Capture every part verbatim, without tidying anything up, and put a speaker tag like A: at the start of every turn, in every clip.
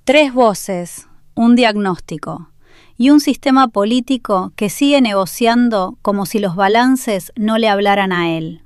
A: Tres voces, un diagnóstico y un sistema político que sigue negociando como si los balances no le hablaran a él.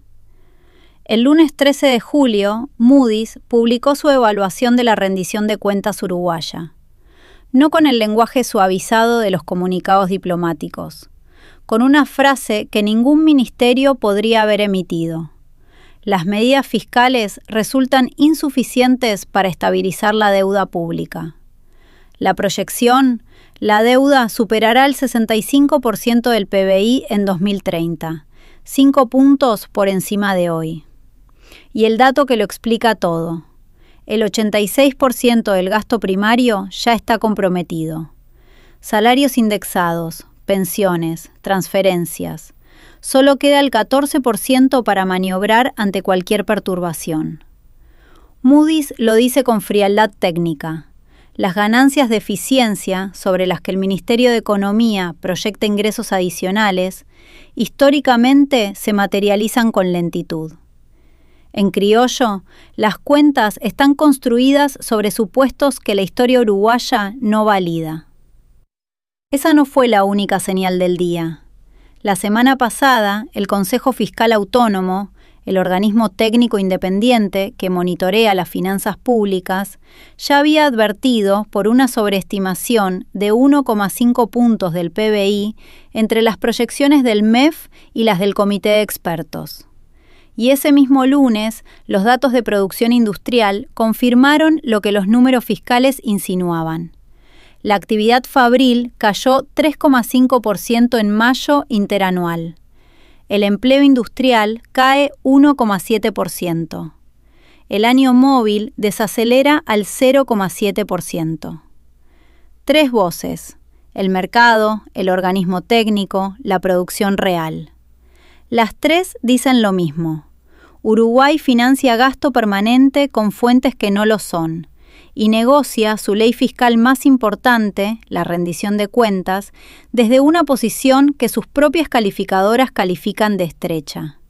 A: El lunes trece de julio, Moody's publicó su evaluación de la rendición de cuentas uruguaya, no con el lenguaje suavizado de los comunicados diplomáticos, con una frase que ningún ministerio podría haber emitido. Las medidas fiscales resultan insuficientes para estabilizar la deuda pública. La proyección, la deuda superará el sesenta y cinco por ciento del P B I en dos mil treinta, cinco puntos por encima de hoy. Y el dato que lo explica todo: el ochenta y seis por ciento del gasto primario ya está comprometido. Salarios indexados, pensiones, transferencias. Solo queda el catorce por ciento para maniobrar ante cualquier perturbación. Moody's lo dice con frialdad técnica. Las ganancias de eficiencia, sobre las que el Ministerio de Economía proyecta ingresos adicionales, históricamente se materializan con lentitud. En criollo, las cuentas están construidas sobre supuestos que la historia uruguaya no valida. Esa no fue la única señal del día. La semana pasada, el Consejo Fiscal Autónomo, el organismo técnico independiente que monitorea las finanzas públicas, ya había advertido por una sobreestimación de uno coma cinco puntos del P B I entre las proyecciones del M E F y las del Comité de Expertos. Y ese mismo lunes, los datos de producción industrial confirmaron lo que los números fiscales insinuaban. La actividad fabril cayó tres coma cinco por ciento en mayo interanual. El empleo industrial cae uno coma siete por ciento. El año móvil desacelera al cero coma siete por ciento. Tres voces: el mercado, el organismo técnico, la producción real. Las tres dicen lo mismo. Uruguay financia gasto permanente con fuentes que no lo son y negocia su ley fiscal más importante, la rendición de cuentas, desde una posición que sus propias calificadoras califican de estrecha.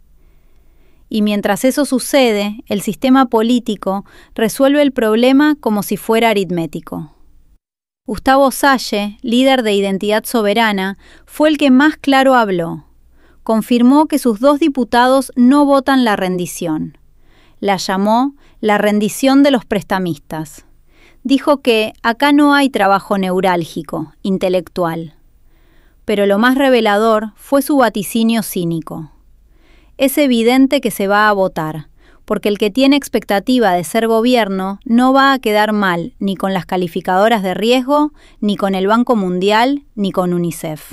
A: Y mientras eso sucede, el sistema político resuelve el problema como si fuera aritmético. Gustavo Salle, líder de Identidad Soberana, fue el que más claro habló. Confirmó que sus dos diputados no votan la rendición. La llamó la rendición de los prestamistas. Dijo que acá no hay trabajo neurálgico, intelectual. Pero lo más revelador fue su vaticinio cínico. Es evidente que se va a votar, porque el que tiene expectativa de ser gobierno no va a quedar mal ni con las calificadoras de riesgo, ni con el Banco Mundial, ni con UNICEF.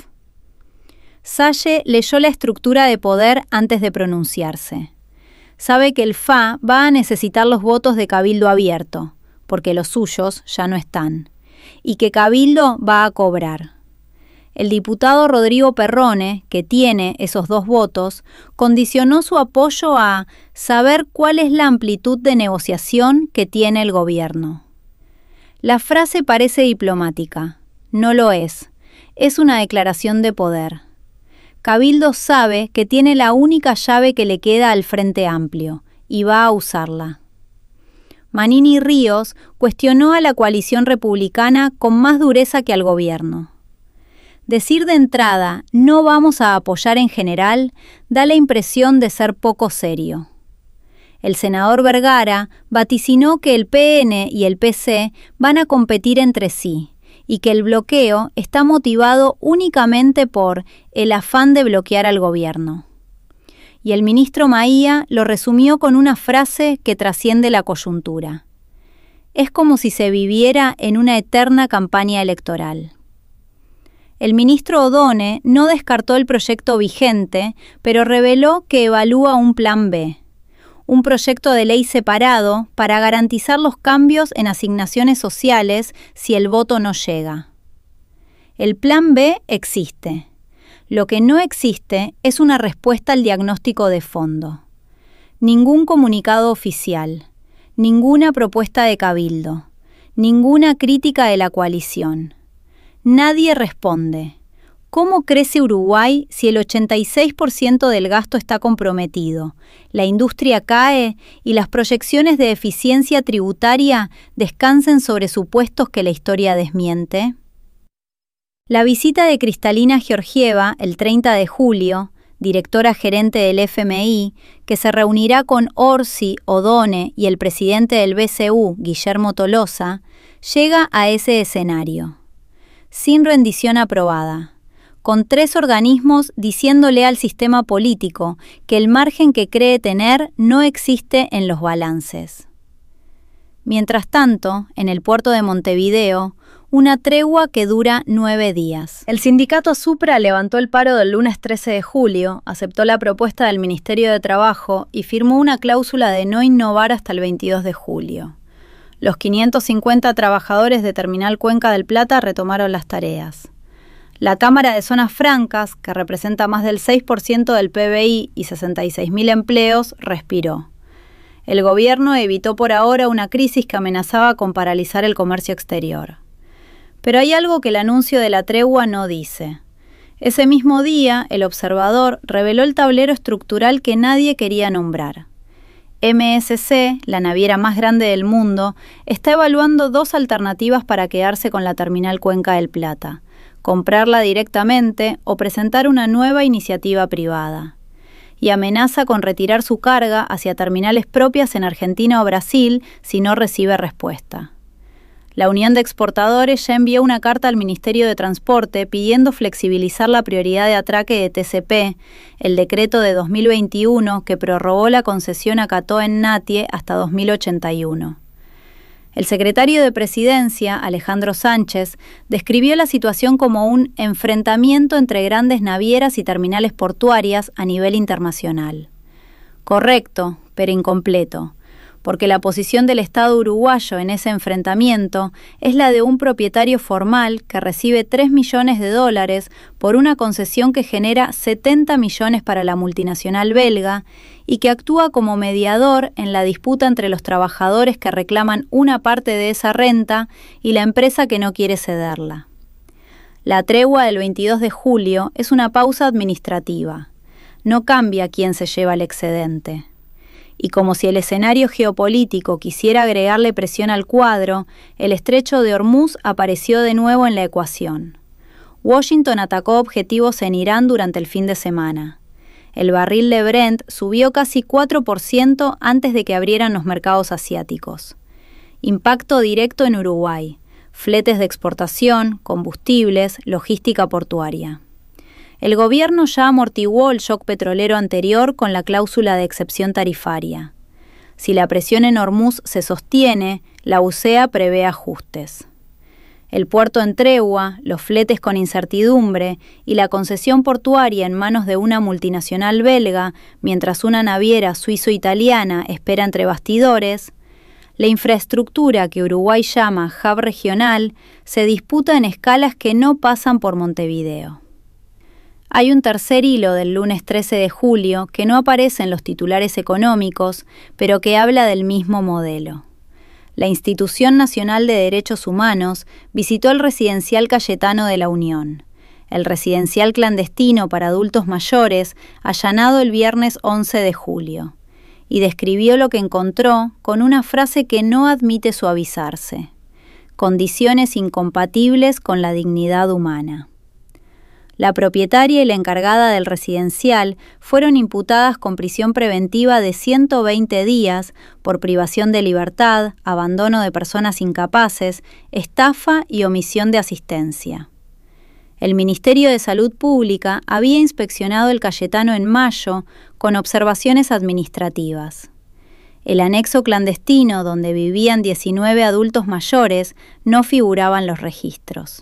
A: Salle leyó la estructura de poder antes de pronunciarse. Sabe que el F A va a necesitar los votos de Cabildo Abierto, porque los suyos ya no están, y que Cabildo va a cobrar. El diputado Rodrigo Perrone, que tiene esos dos votos, condicionó su apoyo a saber cuál es la amplitud de negociación que tiene el gobierno. La frase parece diplomática. No lo es. Es una declaración de poder. Cabildo sabe que tiene la única llave que le queda al Frente Amplio, y va a usarla. Manini Ríos cuestionó a la coalición republicana con más dureza que al gobierno. Decir de entrada no vamos a apoyar en general da la impresión de ser poco serio. El senador Vergara vaticinó que el P N y el P C van a competir entre sí y que el bloqueo está motivado únicamente por el afán de bloquear al gobierno. Y el ministro Maía lo resumió con una frase que trasciende la coyuntura. Es como si se viviera en una eterna campaña electoral. El ministro Odone no descartó el proyecto vigente, pero reveló que evalúa un plan B, un proyecto de ley separado para garantizar los cambios en asignaciones sociales si el voto no llega. El plan B existe. Lo que no existe es una respuesta al diagnóstico de fondo. Ningún comunicado oficial, ninguna propuesta de Cabildo, ninguna crítica de la coalición. Nadie responde. ¿Cómo crece Uruguay si el ochenta y seis por ciento del gasto está comprometido, la industria cae y las proyecciones de eficiencia tributaria descansan sobre supuestos que la historia desmiente? La visita de Kristalina Georgieva el treinta de julio, directora gerente del F M I, que se reunirá con Orsi, Odone y el presidente del B C U, Guillermo Tolosa, llega a ese escenario. Sin rendición aprobada, con tres organismos diciéndole al sistema político que el margen que cree tener no existe en los balances. Mientras tanto, en el puerto de Montevideo, una tregua que dura nueve días. El sindicato Supra levantó el paro del lunes trece de julio, aceptó la propuesta del Ministerio de Trabajo y firmó una cláusula de no innovar hasta el veintidós de julio. Los quinientos cincuenta trabajadores de Terminal Cuenca del Plata retomaron las tareas. La Cámara de Zonas Francas, que representa más del seis por ciento del P B I y sesenta y seis mil empleos, respiró. El gobierno evitó por ahora una crisis que amenazaba con paralizar el comercio exterior. Pero hay algo que el anuncio de la tregua no dice. Ese mismo día, el Observador reveló el tablero estructural que nadie quería nombrar. M S C, la naviera más grande del mundo, está evaluando dos alternativas para quedarse con la Terminal Cuenca del Plata: comprarla directamente o presentar una nueva iniciativa privada. Y amenaza con retirar su carga hacia terminales propias en Argentina o Brasil si no recibe respuesta. La Unión de Exportadores ya envió una carta al Ministerio de Transporte pidiendo flexibilizar la prioridad de atraque de T C P, el decreto de dos mil veintiuno que prorrogó la concesión a Cató en Natie hasta dos mil ochenta y uno. El secretario de Presidencia, Alejandro Sánchez, describió la situación como un enfrentamiento entre grandes navieras y terminales portuarias a nivel internacional. Correcto, pero incompleto, porque la posición del Estado uruguayo en ese enfrentamiento es la de un propietario formal que recibe tres millones de dólares por una concesión que genera setenta millones para la multinacional belga y que actúa como mediador en la disputa entre los trabajadores que reclaman una parte de esa renta y la empresa que no quiere cederla. La tregua del veintidós de julio es una pausa administrativa. No cambia quién se lleva el excedente. Y como si el escenario geopolítico quisiera agregarle presión al cuadro, el estrecho de Hormuz apareció de nuevo en la ecuación. Washington atacó objetivos en Irán durante el fin de semana. El barril de Brent subió casi cuatro por ciento antes de que abrieran los mercados asiáticos. Impacto directo en Uruguay: fletes de exportación, combustibles, logística portuaria. El gobierno ya amortiguó el shock petrolero anterior con la cláusula de excepción tarifaria. Si la presión en Hormuz se sostiene, la U C E A prevé ajustes. El puerto en tregua, los fletes con incertidumbre y la concesión portuaria en manos de una multinacional belga, mientras una naviera suizo-italiana espera entre bastidores, la infraestructura que Uruguay llama hub regional se disputa en escalas que no pasan por Montevideo. Hay un tercer hilo del lunes trece de julio que no aparece en los titulares económicos, pero que habla del mismo modelo. La Institución Nacional de Derechos Humanos visitó el residencial Cayetano de la Unión, el residencial clandestino para adultos mayores allanado el viernes once de julio, y describió lo que encontró con una frase que no admite suavizarse: condiciones incompatibles con la dignidad humana. La propietaria y la encargada del residencial fueron imputadas con prisión preventiva de ciento veinte días por privación de libertad, abandono de personas incapaces, estafa y omisión de asistencia. El Ministerio de Salud Pública había inspeccionado el Cayetano en mayo con observaciones administrativas. El anexo clandestino donde vivían diecinueve adultos mayores no figuraba en los registros.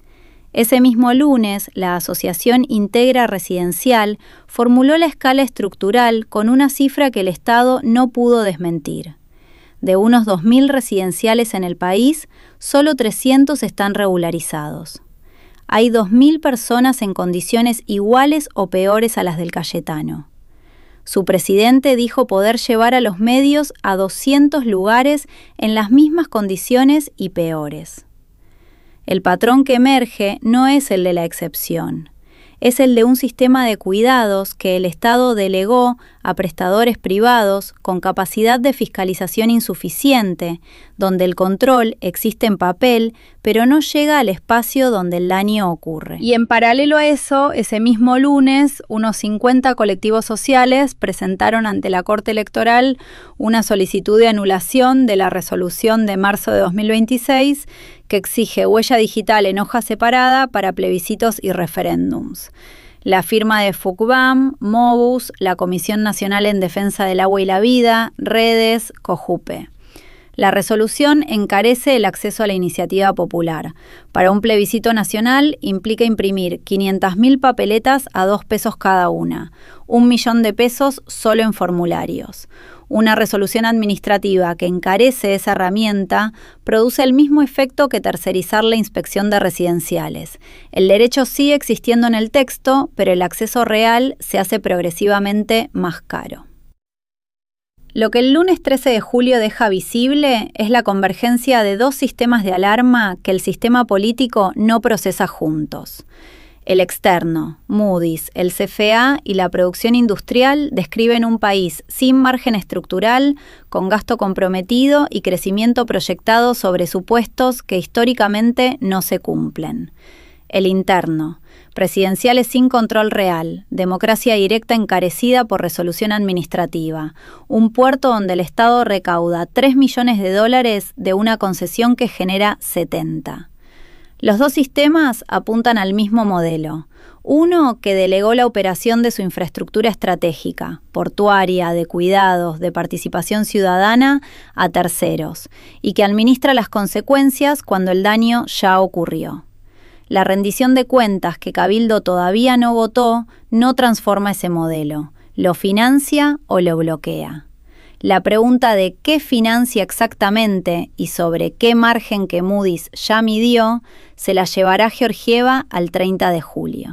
A: Ese mismo lunes, la Asociación Integra Residencial formuló la escala estructural con una cifra que el Estado no pudo desmentir. De unos dos mil residenciales en el país, solo trescientos están regularizados. Hay dos mil personas en condiciones iguales o peores a las del Cayetano. Su presidente dijo poder llevar a los medios a doscientos lugares en las mismas condiciones y peores. El patrón que emerge no es el de la excepción. es el de un sistema de cuidados que el Estado delegó a prestadores privados con capacidad de fiscalización insuficiente, donde el control existe en papel, pero no llega al espacio donde el daño ocurre. Y en paralelo a eso, ese mismo lunes, unos cincuenta colectivos sociales presentaron ante la Corte Electoral una solicitud de anulación de la resolución de marzo de dos mil veintiséis que exige huella digital en hoja separada para plebiscitos y referéndums. La firma de FUCBAM, Mobus, la Comisión Nacional en Defensa del Agua y la Vida, Redes, COJUPE. La resolución encarece el acceso a la iniciativa popular. Para un plebiscito nacional implica imprimir quinientas mil papeletas a dos pesos cada una, un millón de pesos solo en formularios. Una resolución administrativa que encarece esa herramienta produce el mismo efecto que tercerizar la inspección de residenciales. El derecho sigue existiendo en el texto, pero el acceso real se hace progresivamente más caro. Lo que el lunes trece de julio deja visible es la convergencia de dos sistemas de alarma que el sistema político no procesa juntos. El externo, Moody's, el C F A y la producción industrial describen un país sin margen estructural, con gasto comprometido y crecimiento proyectado sobre supuestos que históricamente no se cumplen. El interno, presidenciales sin control real, democracia directa encarecida por resolución administrativa, un puerto donde el Estado recauda tres millones de dólares de una concesión que genera setenta. Los dos sistemas apuntan al mismo modelo. Uno que delegó la operación de su infraestructura estratégica, portuaria, de cuidados, de participación ciudadana, a terceros, y que administra las consecuencias cuando el daño ya ocurrió. La rendición de cuentas que Cabildo todavía no votó no transforma ese modelo, lo financia o lo bloquea. La pregunta de qué financia exactamente y sobre qué margen que Moody's ya midió se la llevará Georgieva al treinta de julio.